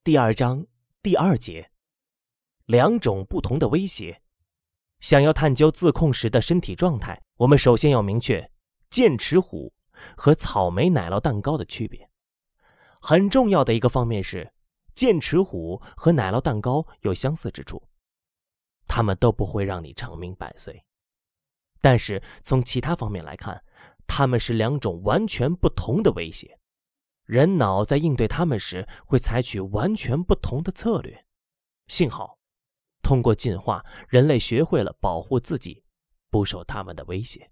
第2章第2节，2种不同的威胁。想要探究自控时的身体状态，我们首先要明确剑齿虎和草莓奶酪蛋糕的区别。很重要的一个方面是，剑齿虎和奶酪蛋糕有相似之处，它们都不会让你长命百岁。但是从其他方面来看，它们是2种完全不同的威胁。人脑在应对它们时会采取完全不同的策略。幸好，通过进化，人类学会了保护自己，不受它们的威胁。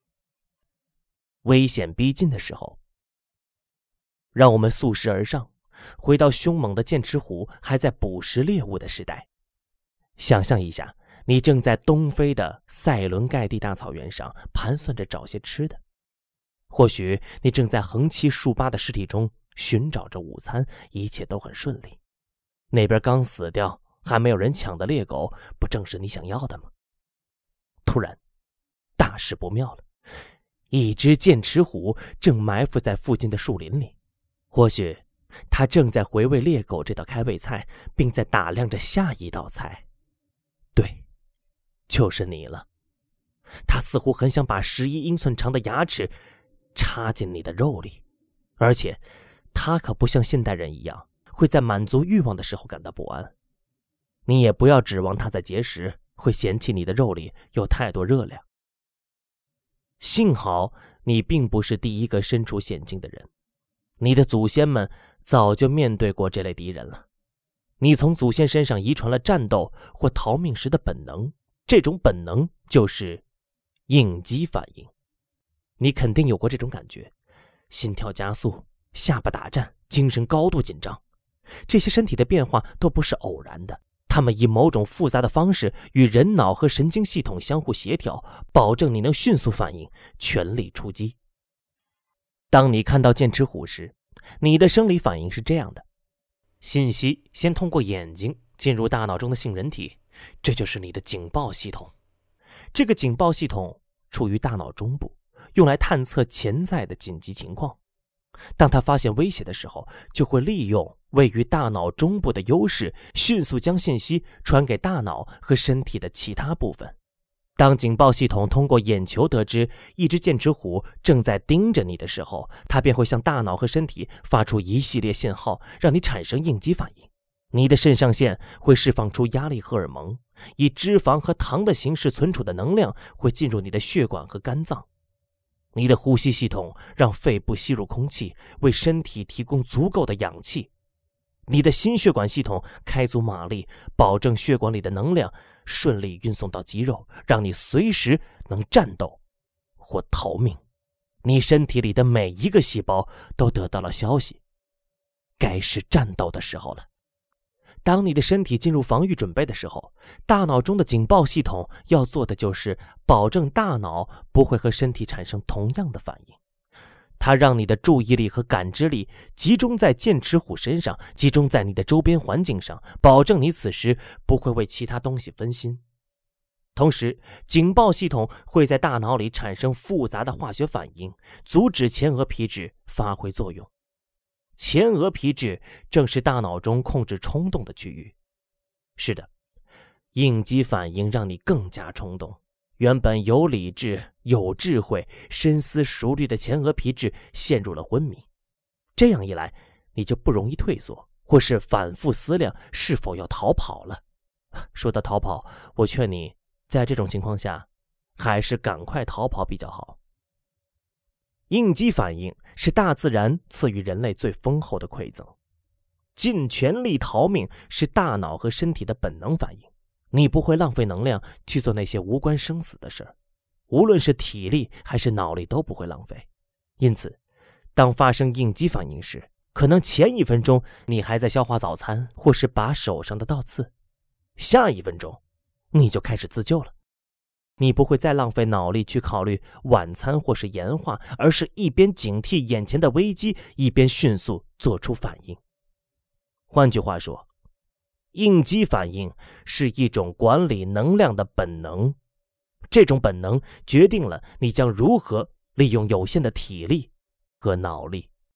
危险逼近的时候，让我们溯石而上，回到凶猛的剑齿虎还在捕食猎物的时代。想象一下，你正在东非的塞伦盖蒂大草原上盘算着找些吃的。或许你正在横七竖八的尸体中寻找着午餐，一切都很顺利。那边刚死掉还没有人抢的猎狗，不正是你想要的吗？突然，大事不妙了，一只剑齿虎正埋伏在附近的树林里。或许它正在回味猎狗这道开胃菜，并在打量着下一道菜。对，就是你了。它似乎很想把11英寸长的牙齿插进你的肉里，而且它可不像现代人一样会在满足欲望的时候感到不安。你也不要指望它在节食会嫌弃你的肉里有太多热量。幸好你并不是第一个身处险境的人，你的祖先们早就面对过这类敌人了。你从祖先身上遗传了战斗或逃命时的本能，这种本能就是应激反应。你肯定有过这种感觉，心跳加速，下巴打颤，精神高度紧张。这些身体的变化都不是偶然的，它们以某种复杂的方式与人脑和神经系统相互协调，保证你能迅速反应，全力出击。当你看到剑齿虎时，你的生理反应是这样的：信息先通过眼睛进入大脑中的杏仁体，这就是你的警报系统。这个警报系统处于大脑中部，用来探测潜在的紧急情况。当他发现威胁的时候，就会利用位于大脑中部的优势，迅速将信息传给大脑和身体的其他部分。当警报系统通过眼球得知一只剑齿虎正在盯着你的时候，它便会向大脑和身体发出一系列信号，让你产生应激反应。你的肾上腺会释放出压力荷尔蒙，以脂肪和糖的形式存储的能量会进入你的血管和肝脏。你的呼吸系统让肺部吸入空气，为身体提供足够的氧气。你的心血管系统开足马力，保证血管里的能量顺利运送到肌肉，让你随时能战斗或逃命。你身体里的每一个细胞都得到了消息，该是战斗的时候了。当你的身体进入防御准备的时候，大脑中的警报系统要做的就是保证大脑不会和身体产生同样的反应。它让你的注意力和感知力集中在剑齿虎身上，集中在你的周边环境上，保证你此时不会为其他东西分心。同时，警报系统会在大脑里产生复杂的化学反应，阻止前额皮质发挥作用。前额皮质正是大脑中控制冲动的区域。是的，应激反应让你更加冲动。原本有理智、有智慧、深思熟虑的前额皮质陷入了昏迷。这样一来，你就不容易退缩，或是反复思量是否要逃跑了。说到逃跑，我劝你在这种情况下，还是赶快逃跑比较好。应激反应是大自然赐予人类最丰厚的馈赠，尽全力逃命是大脑和身体的本能反应。你不会浪费能量去做那些无关生死的事儿，无论是体力还是脑力都不会浪费。因此，当发生应激反应时，可能前1分钟你还在消化早餐或是拔手上的倒刺，下1分钟你就开始自救了。你不会再浪费脑力去考虑晚餐或是盐化，而是一边警惕眼前的危机，一边迅速做出反应。换句话说，应激反应是一种管理能量的本能，这种本能决定了你将如何利用有限的体力和脑力。